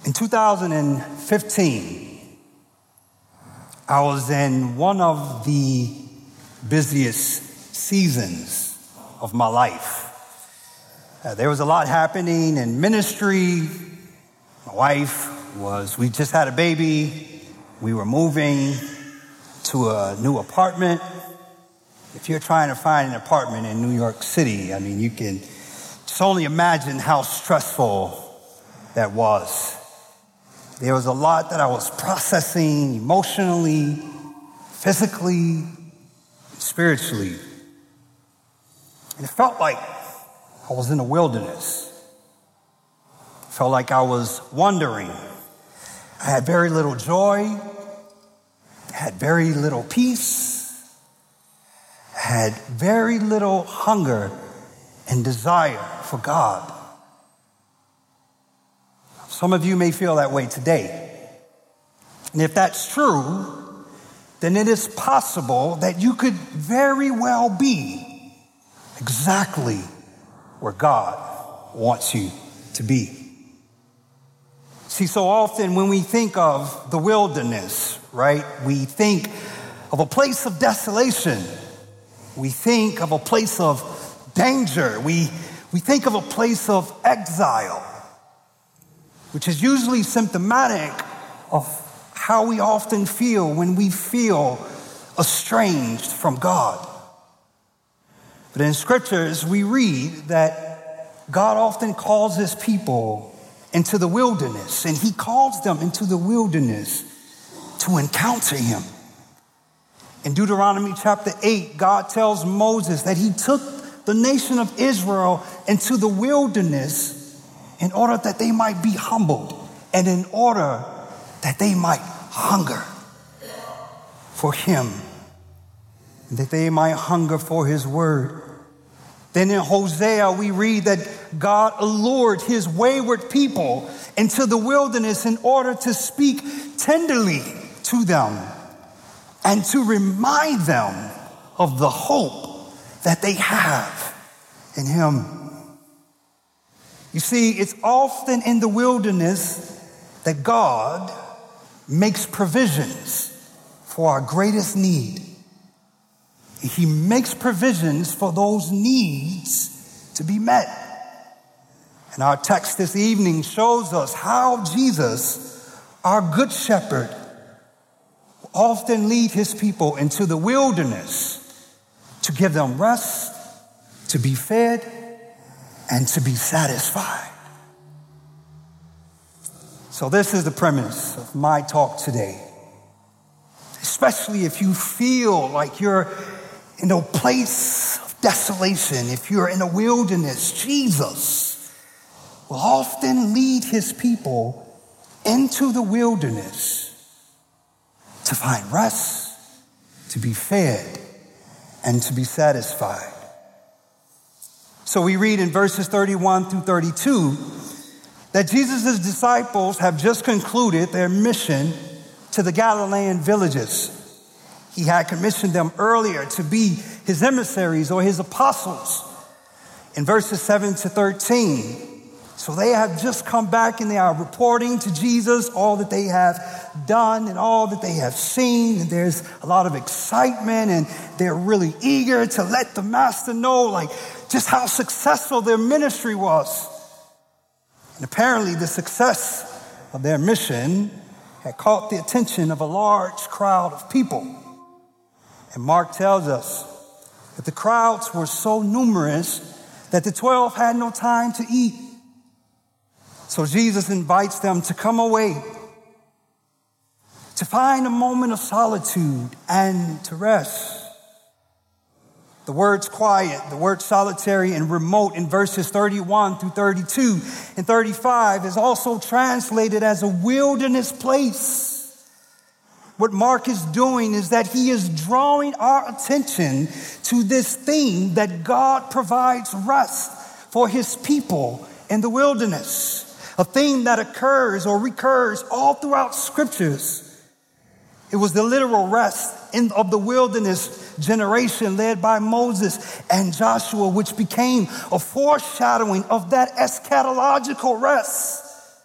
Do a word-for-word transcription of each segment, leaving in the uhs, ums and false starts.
In two thousand fifteen, I was in one of the busiest seasons of my life. Uh, there was a lot happening in ministry. My wife was, we just had a baby. We were moving to a new apartment. If you're trying to find an apartment in New York City, I mean, you can just only imagine how stressful that was. There was a lot that I was processing emotionally, physically, spiritually. And it felt like I was in the wilderness. It felt like I was wandering. I had very little joy. I had very little peace. I had very little hunger and desire for God. Some of you may feel that way today. And if that's true, then it is possible that you could very well be exactly where God wants you to be. See, so often when we think of the wilderness, right, we think of a place of desolation. We think of a place of danger. We, we think of a place of exile, which is usually symptomatic of how we often feel when we feel estranged from God. But in scriptures, we read that God often calls his people into the wilderness, and he calls them into the wilderness to encounter him. In Deuteronomy chapter eight, God tells Moses that he took the nation of Israel into the wilderness in order that they might be humbled and in order that they might hunger for him, and that they might hunger for his word. Then in Hosea, we read that God allured his wayward people into the wilderness in order to speak tenderly to them and to remind them of the hope that they have in him. You see, it's often in the wilderness that God makes provisions for our greatest need. He makes provisions for those needs to be met. And our text this evening shows us how Jesus, our good shepherd, often lead his people into the wilderness to give them rest, to be fed, and to be satisfied. So this is the premise of my talk today. Especially if you feel like you're in a place of desolation, if you're in a wilderness, Jesus will often lead his people into the wilderness to find rest, to be fed, and to be satisfied. So we read in verses thirty-one through thirty-two that Jesus' disciples have just concluded their mission to the Galilean villages. He had commissioned them earlier to be his emissaries or his apostles in verses seven to thirteen. So they have just come back and they are reporting to Jesus all that they have done and all that they have seen. And there's a lot of excitement and they're really eager to let the master know like just how successful their ministry was. And apparently the success of their mission had caught the attention of a large crowd of people. And Mark tells us that the crowds were so numerous that the twelve had no time to eat. So Jesus invites them to come away, to find a moment of solitude and to rest. The words quiet, the word solitary and remote in verses thirty-one through thirty-two and thirty-five is also translated as a wilderness place. What Mark is doing is that he is drawing our attention to this theme that God provides rest for his people in the wilderness. A theme that occurs or recurs all throughout scriptures. It was the literal rest in, of the wilderness generation led by Moses and Joshua, which became a foreshadowing of that eschatological rest,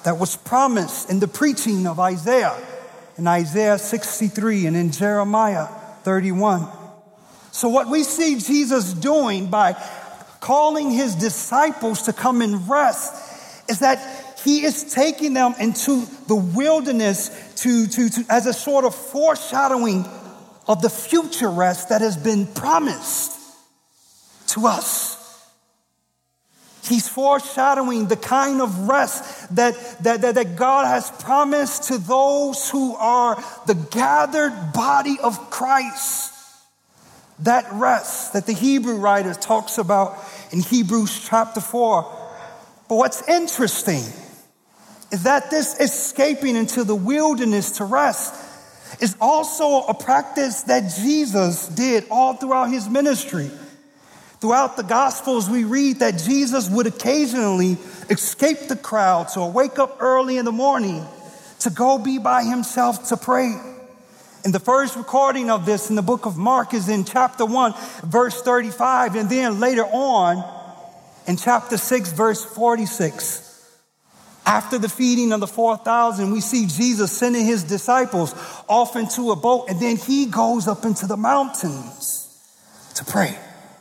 that was promised in the preaching of Isaiah, in Isaiah sixty-three and in Jeremiah thirty-one. So what we see Jesus doing by calling his disciples to come and rest is that he is taking them into the wilderness to, to, to as a sort of foreshadowing of the future rest that has been promised to us. He's foreshadowing the kind of rest that, that, that, that God has promised to those who are the gathered body of Christ. That rest that the Hebrew writer talks about in Hebrews chapter four. But what's interesting is that this escaping into the wilderness to rest is also a practice that Jesus did all throughout his ministry. Throughout the Gospels, we read that Jesus would occasionally escape the crowds or wake up early in the morning to go be by himself to pray. And the first recording of this in the book of Mark is in chapter one, verse thirty-five. And then later on in chapter six, verse forty-six. After the feeding of the four thousand, we see Jesus sending his disciples off into a boat. And then he goes up into the mountains to pray,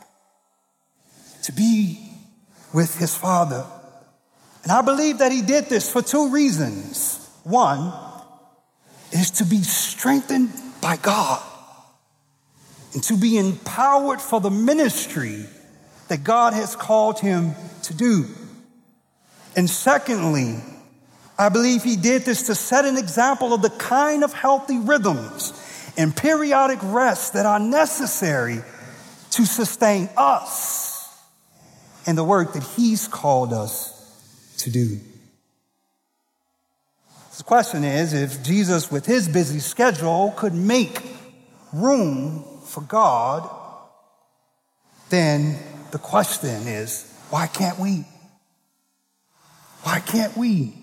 to be with his Father. And I believe that he did this for two reasons. One is to be strengthened by God and to be empowered for the ministry that God has called him to do. And secondly, I believe he did this to set an example of the kind of healthy rhythms and periodic rest that are necessary to sustain us in the work that he's called us to do. The question is, if Jesus, with his busy schedule, could make room for God, then the question is, why can't we? Why can't we?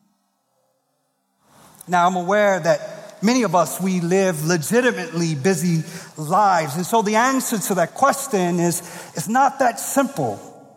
Now, I'm aware that many of us, we live legitimately busy lives. And so the answer to that question is, it's not that simple.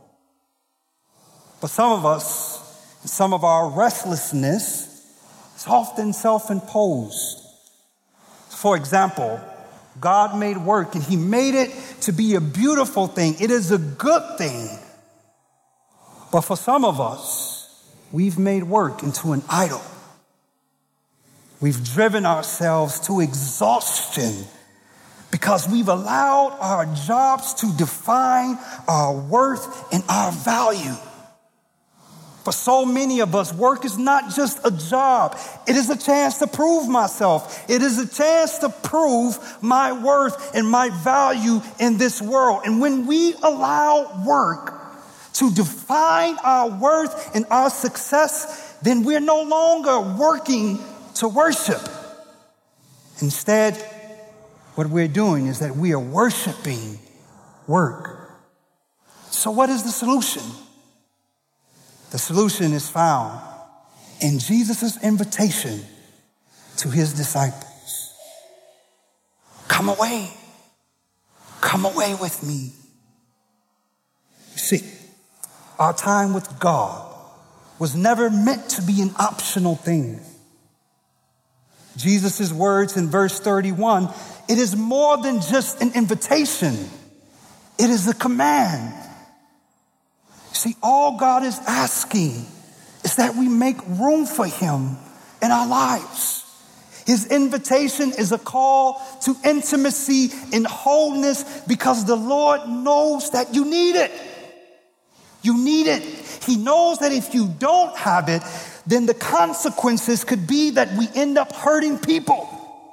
But some of us, some of our restlessness is often self-imposed. For example, God made work and he made it to be a beautiful thing. It is a good thing. But for some of us, we've made work into an idol. We've driven ourselves to exhaustion because we've allowed our jobs to define our worth and our value. For so many of us, work is not just a job. It is a chance to prove myself. It is a chance to prove my worth and my value in this world. And when we allow work to define our worth and our success, then we're no longer working to worship. Instead, what we're doing is that we are worshiping work. So what is the solution? The solution is found in Jesus' invitation to his disciples. Come away. Come away with me. You see, our time with God was never meant to be an optional thing. Jesus' words in verse thirty-one, it is more than just an invitation. It is a command. See, all God is asking is that we make room for him in our lives. His invitation is a call to intimacy and wholeness because the Lord knows that you need it. You need it. He knows that if you don't have it, then the consequences could be that we end up hurting people.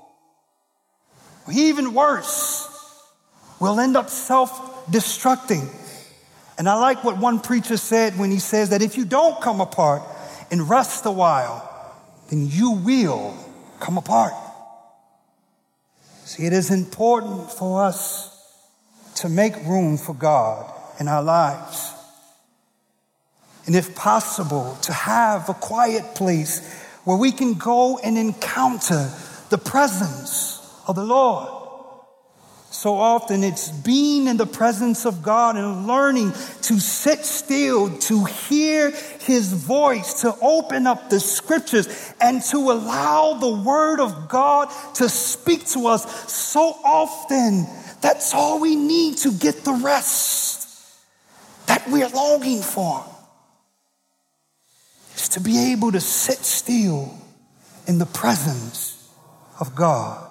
Or even worse, we'll end up self-destructing. And I like what one preacher said when he says that if you don't come apart and rest a while, then you will come apart. See, it is important for us to make room for God in our lives. And if possible, to have a quiet place where we can go and encounter the presence of the Lord. So often it's being in the presence of God and learning to sit still, to hear his voice, to open up the scriptures and to allow the word of God to speak to us. So often that's all we need to get the rest that we're longing for, is to be able to sit still in the presence of God.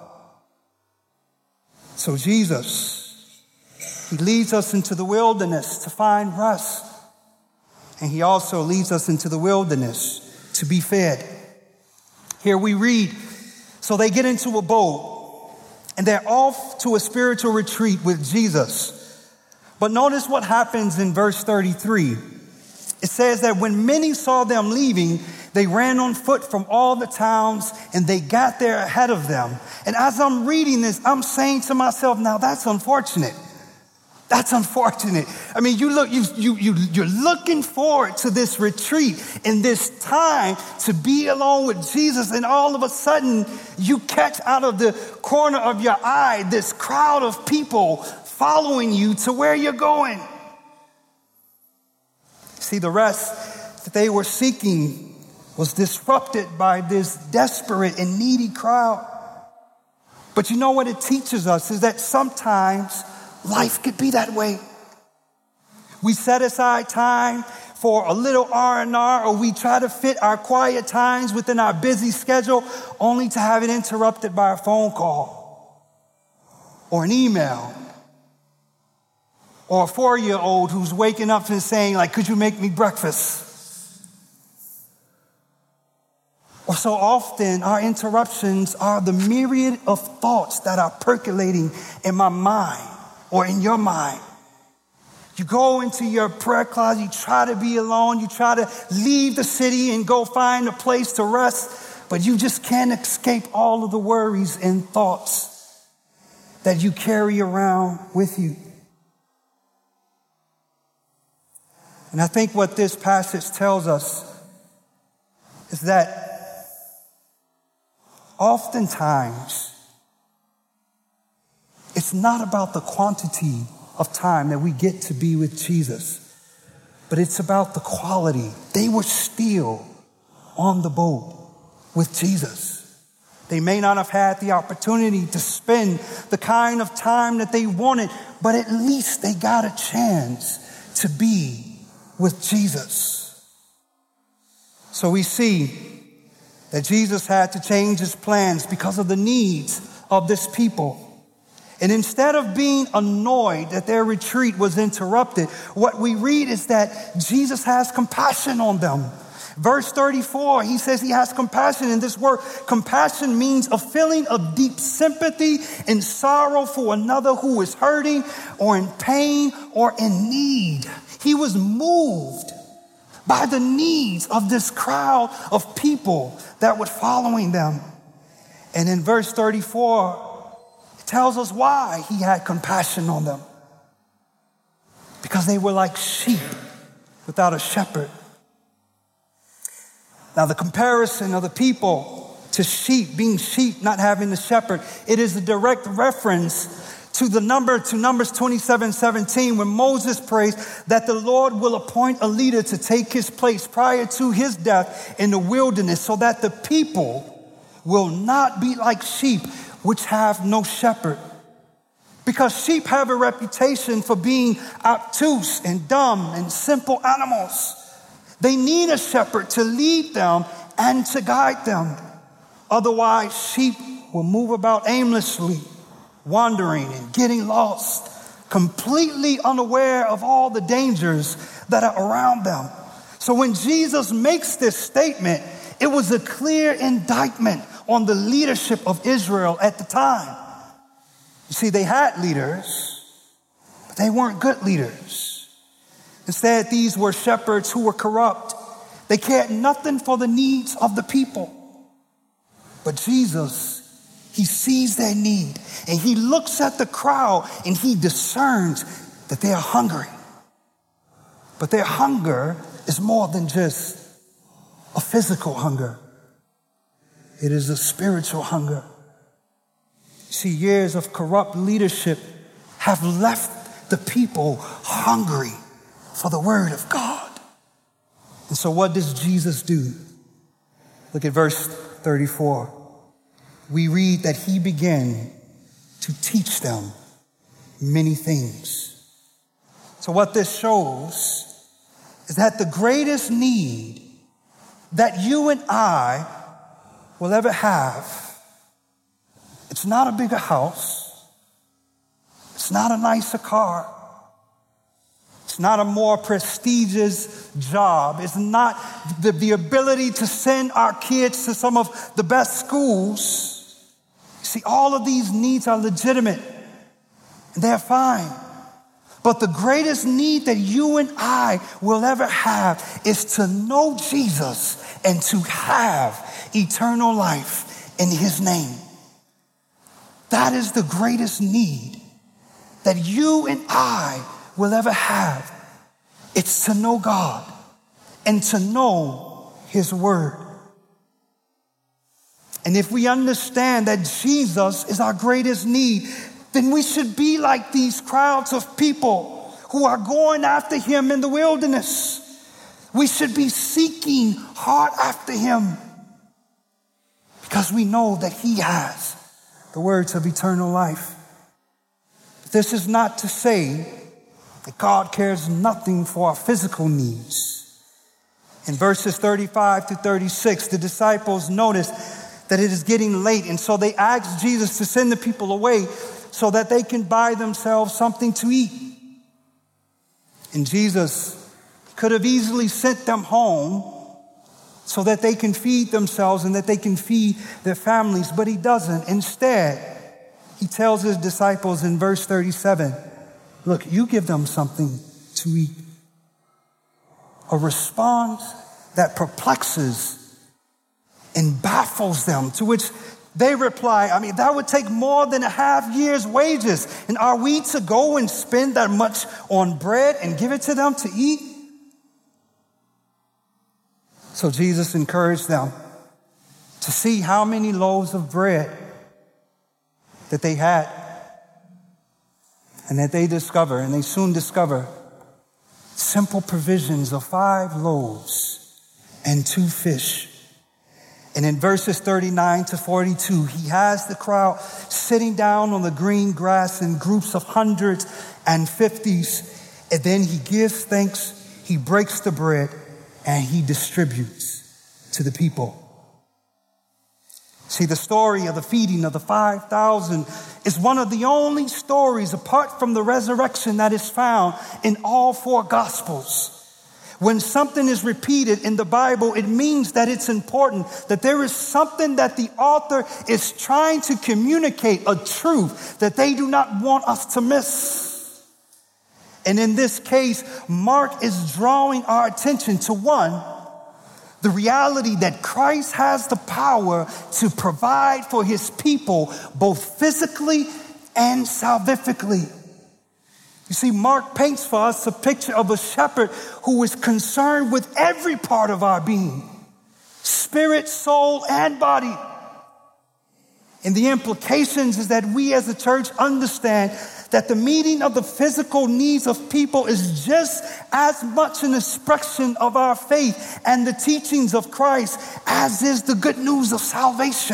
So Jesus, he leads us into the wilderness to find rest. And he also leads us into the wilderness to be fed. Here we read, so they get into a boat and they're off to a spiritual retreat with Jesus. But notice what happens in verse thirty-three. It says that when many saw them leaving, they ran on foot from all the towns and they got there ahead of them. And as I'm reading this, I'm saying to myself, now that's unfortunate. That's unfortunate. I mean, you look, you, you, you, you're looking forward to this retreat and this time to be alone with Jesus. And all of a sudden you catch out of the corner of your eye this crowd of people following you to where you're going. See, the rest that they were seeking was disrupted by this desperate and needy crowd. But you know what it teaches us is that sometimes life could be that way. We set aside time for a little R and R, or we try to fit our quiet times within our busy schedule only to have it interrupted by a phone call or an email or a four-year-old who's waking up and saying, like, could you make me breakfast? Or so often our interruptions are the myriad of thoughts that are percolating in my mind or in your mind. You go into your prayer closet, you try to be alone, you try to leave the city and go find a place to rest, but you just can't escape all of the worries and thoughts that you carry around with you. And I think what this passage tells us is that oftentimes, it's not about the quantity of time that we get to be with Jesus, but it's about the quality. They were still on the boat with Jesus. They may not have had the opportunity to spend the kind of time that they wanted, but at least they got a chance to be with Jesus. So we see that Jesus had to change his plans because of the needs of this people. And instead of being annoyed that their retreat was interrupted, what we read is that Jesus has compassion on them. Verse thirty-four, he says he has compassion. And this word compassion means a feeling of deep sympathy and sorrow for another who is hurting or in pain or in need. He was moved by the needs of this crowd of people that were following them. And in verse thirty-four, it tells us why he had compassion on them. Because they were like sheep without a shepherd. Now, the comparison of the people to sheep, being sheep, not having a shepherd, it is a direct reference to the number, to Numbers twenty-seven seventeen, when Moses prays that the Lord will appoint a leader to take his place prior to his death in the wilderness, so that the people will not be like sheep which have no shepherd. Because sheep have a reputation for being obtuse and dumb and simple animals. They need a shepherd to lead them and to guide them. Otherwise, sheep will move about aimlessly, wandering and getting lost, completely unaware of all the dangers that are around them. So when Jesus makes this statement, it was a clear indictment on the leadership of Israel at the time. You see, they had leaders, but they weren't good leaders. Instead, these were shepherds who were corrupt. They cared nothing for the needs of the people. But Jesus, he sees their need, and he looks at the crowd and he discerns that they are hungry. But their hunger is more than just a physical hunger. It is a spiritual hunger. See, years of corrupt leadership have left the people hungry for the word of God. And so what does Jesus do? Look at verse thirty-four. We read that he began to teach them many things. So what this shows is that the greatest need that you and I will ever have, it's not a bigger house. It's not a nicer car. It's not a more prestigious job. It's not the, the ability to send our kids to some of the best schools. See, all of these needs are legitimate and they're fine. But the greatest need that you and I will ever have is to know Jesus and to have eternal life in his name. That is the greatest need that you and I will ever have. It's to know God and to know his word. And if we understand that Jesus is our greatest need, then we should be like these crowds of people who are going after him in the wilderness. We should be seeking hard after him because we know that he has the words of eternal life. But this is not to say that God cares nothing for our physical needs. In verses thirty-five to thirty-six, the disciples notice that it is getting late, and so they ask Jesus to send the people away so that they can buy themselves something to eat. And Jesus could have easily sent them home so that they can feed themselves and that they can feed their families, but he doesn't. Instead, he tells his disciples in verse thirty-seven, look, you give them something to eat. A response that perplexes and baffles them, to which they reply, I mean, that would take more than a half year's wages. And are we to go and spend that much on bread and give it to them to eat? So Jesus encouraged them to see how many loaves of bread that they had. And that they discover, and they soon discover, simple provisions of five loaves and two fish. And in verses thirty-nine to forty-two, he has the crowd sitting down on the green grass in groups of hundreds and fifties. And then he gives thanks, he breaks the bread, and he distributes to the people. See, the story of the feeding of the five thousand is one of the only stories apart from the resurrection that is found in all four Gospels. When something is repeated in the Bible, it means that it's important, that there is something that the author is trying to communicate, a truth that they do not want us to miss. And in this case, Mark is drawing our attention to one, the reality that Christ has the power to provide for his people, both physically and salvifically. You see, Mark paints for us a picture of a shepherd who is concerned with every part of our being, spirit, soul, and body. And the implications is that we as a church understand that the meeting of the physical needs of people is just as much an expression of our faith and the teachings of Christ as is the good news of salvation.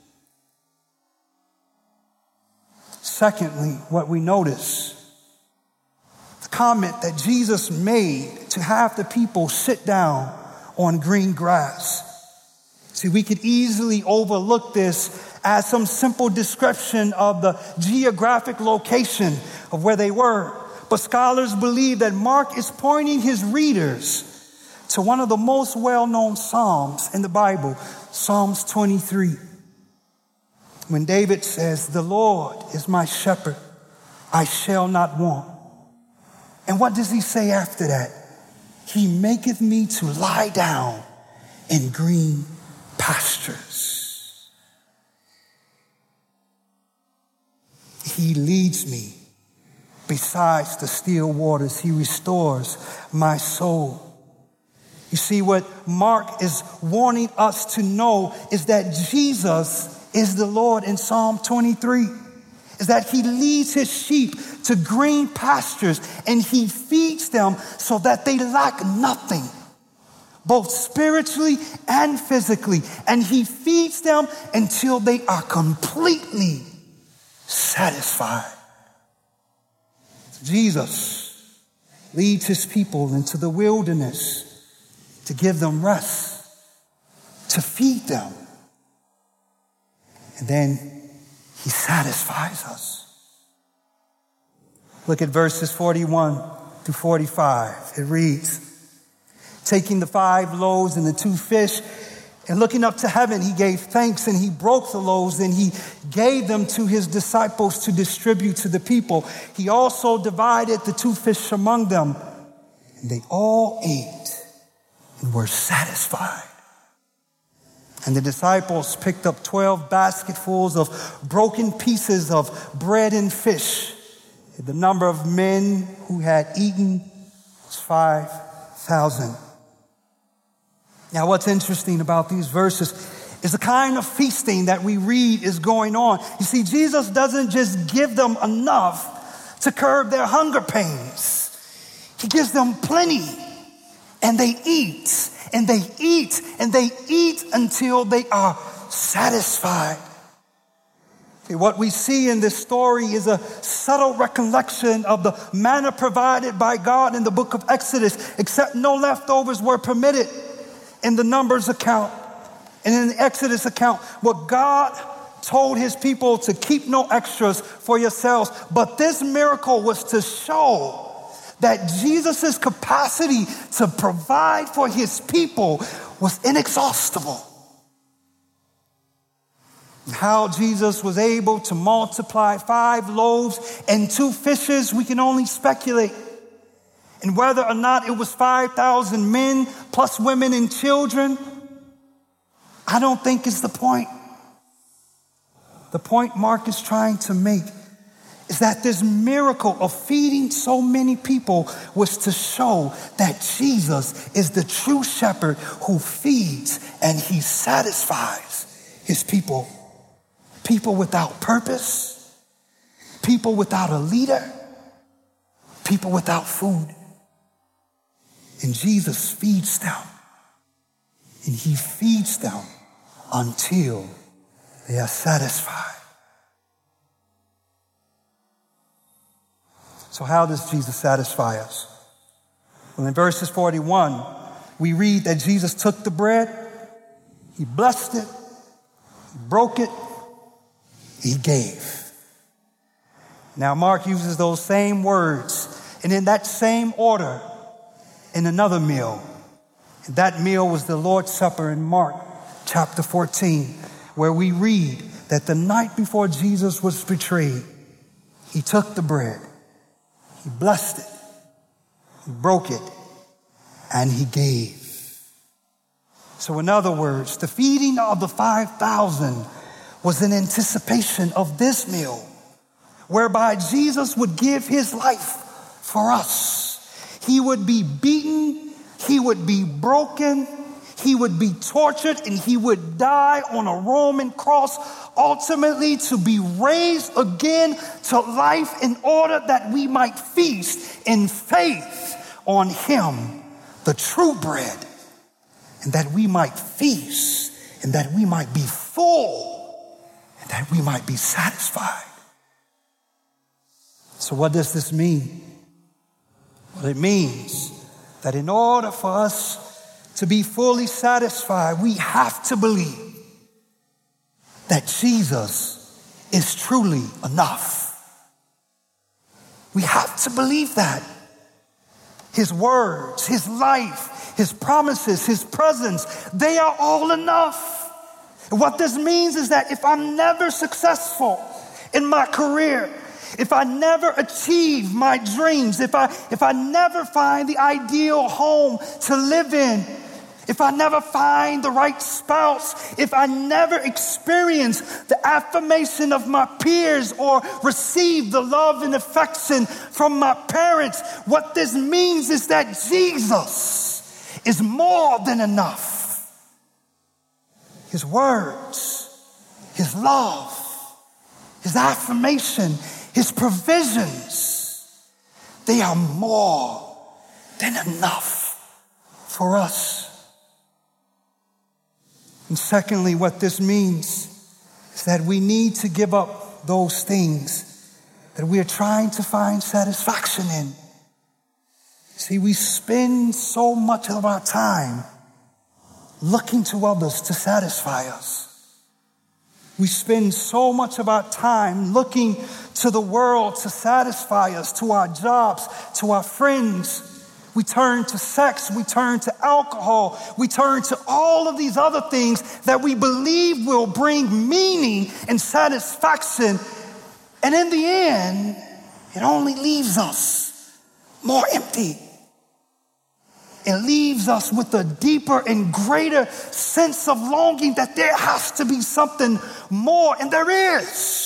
Secondly, what we notice, the comment that Jesus made to have the people sit down on green grass. See, we could easily overlook this as some simple description of the geographic location of where they were. But scholars believe that Mark is pointing his readers to one of the most well-known Psalms in the Bible, Psalms twenty-three. When David says, "The Lord is my shepherd, I shall not want." And what does he say after that? He maketh me to lie down in green pastures. He leads me besides the still waters. He restores my soul. You see, what Mark is wanting us to know is that Jesus is the Lord in Psalm twenty-three, is that he leads his sheep to green pastures and he feeds them so that they lack nothing, both spiritually and physically. And he feeds them until they are completely satisfied. Jesus leads his people into the wilderness to give them rest, to feed them. And then he satisfies us. Look at verses forty-one through forty-five. It reads, taking the five loaves and the two fish, and looking up to heaven, he gave thanks and he broke the loaves and he gave them to his disciples to distribute to the people. He also divided the two fish among them, and they all ate and were satisfied. And the disciples picked up twelve basketfuls of broken pieces of bread and fish. The number of men who had eaten was five thousand. Now, what's interesting about these verses is the kind of feasting that we read is going on. You see, Jesus doesn't just give them enough to curb their hunger pains. He gives them plenty, and they eat, and they eat, and they eat until they are satisfied. See, what we see in this story is a subtle recollection of the manna provided by God in the book of Exodus, except no leftovers were permitted. In the Numbers account and in the Exodus account, what God told his people to keep no extras for yourselves. But this miracle was to show that Jesus' capacity to provide for his people was inexhaustible. How Jesus was able to multiply five loaves and two fishes, we can only speculate. And whether or not it was five thousand men plus women and children, I don't think is the point. The point Mark is trying to make is that this miracle of feeding so many people was to show that Jesus is the true shepherd who feeds and he satisfies his people. People without purpose, people without a leader, people without food. And Jesus feeds them. And he feeds them until they are satisfied. So how does Jesus satisfy us? Well, in verses forty-one, we read that Jesus took the bread, he blessed it, he broke it, he gave. Now Mark uses those same words, and in that same order, in another meal. And that meal was the Lord's Supper in Mark chapter fourteen, where we read that the night before Jesus was betrayed, he took the bread, he blessed it, he broke it, and he gave. So in other words, the feeding of the five thousand was in anticipation of this meal, whereby Jesus would give his life for us. He would be beaten, he would be broken, he would be tortured, and he would die on a Roman cross, ultimately to be raised again to life in order that we might feast in faith on him, the true bread, and that we might feast, and that we might be full, and that we might be satisfied. So what does this mean? Well, it means that in order for us to be fully satisfied, we have to believe that Jesus is truly enough. We have to believe that. His words, his life, his promises, his presence, they are all enough. And what this means is that if I'm never successful in my career, if I never achieve my dreams, if I, if I never find the ideal home to live in, if I never find the right spouse, if I never experience the affirmation of my peers or receive the love and affection from my parents, what this means is that Jesus is more than enough. His words His love, His affirmation, His provisions, they are more than enough for us. And secondly, what this means is that we need to give up those things that we are trying to find satisfaction in. See, we spend so much of our time looking to others to satisfy us. We spend so much of our time looking to the world to satisfy us, to our jobs, to our friends. We turn to sex, we turn to alcohol, we turn to all of these other things that we believe will bring meaning and satisfaction. And in the end, it only leaves us more empty. It leaves us with a deeper and greater sense of longing that there has to be something more, and there is.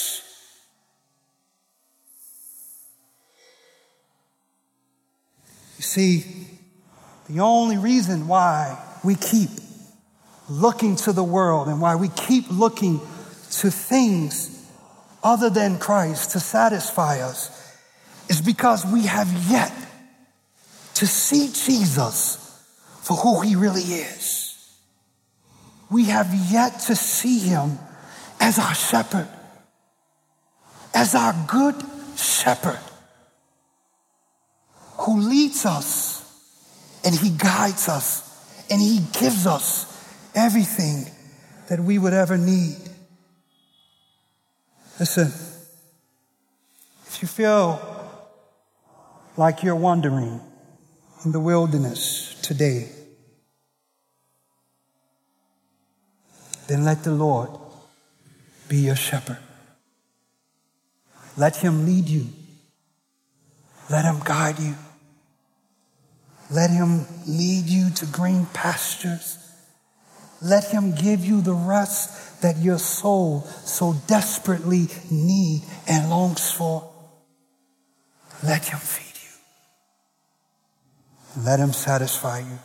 You see, the only reason why we keep looking to the world and why we keep looking to things other than Christ to satisfy us is because we have yet to see Jesus for who He really is. We have yet to see Him as our shepherd, as our good shepherd, who leads us and He guides us and He gives us everything that we would ever need. Listen, if you feel like you're wandering in the wilderness today, then let the Lord be your shepherd. Let Him lead you. Let Him guide you. Let Him lead you to green pastures. Let Him give you the rest that your soul so desperately needs and longs for. Let Him feed you. Let Him satisfy you.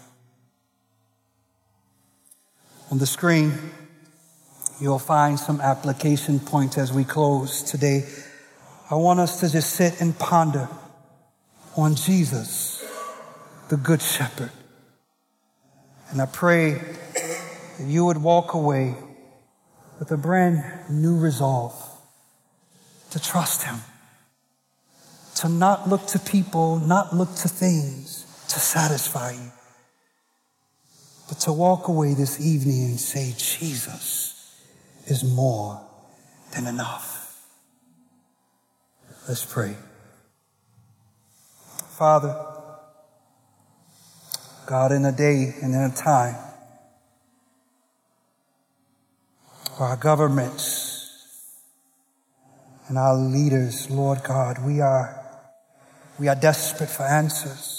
On the screen, you'll find some application points as we close today. I want us to just sit and ponder on Jesus, the Good Shepherd. And I pray that you would walk away with a brand new resolve to trust Him, to not look to people, not look to things to satisfy you, but to walk away this evening and say, Jesus is more than enough. Let's pray. Father, God, in a day and in a time where our governments and our leaders, Lord God, we are, we are desperate for answers.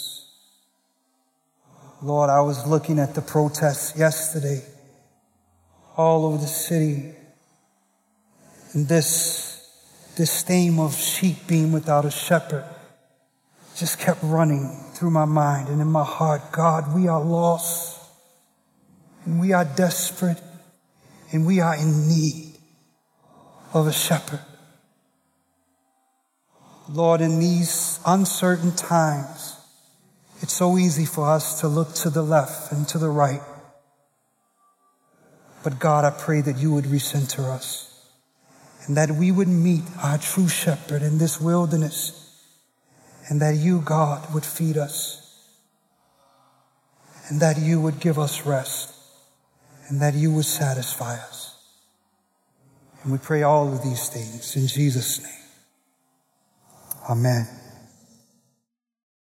Lord, I was looking at the protests yesterday all over the city, and this, this theme of sheep being without a shepherd just kept running through my mind and in my heart. God, we are lost, and we are desperate, and we are in need of a shepherd. Lord, in these uncertain times, it's so easy for us to look to the left and to the right. But God, I pray that you would recenter us and that we would meet our true shepherd in this wilderness, and that you, God, would feed us, and that you would give us rest, and that you would satisfy us. And we pray all of these things in Jesus' name. Amen.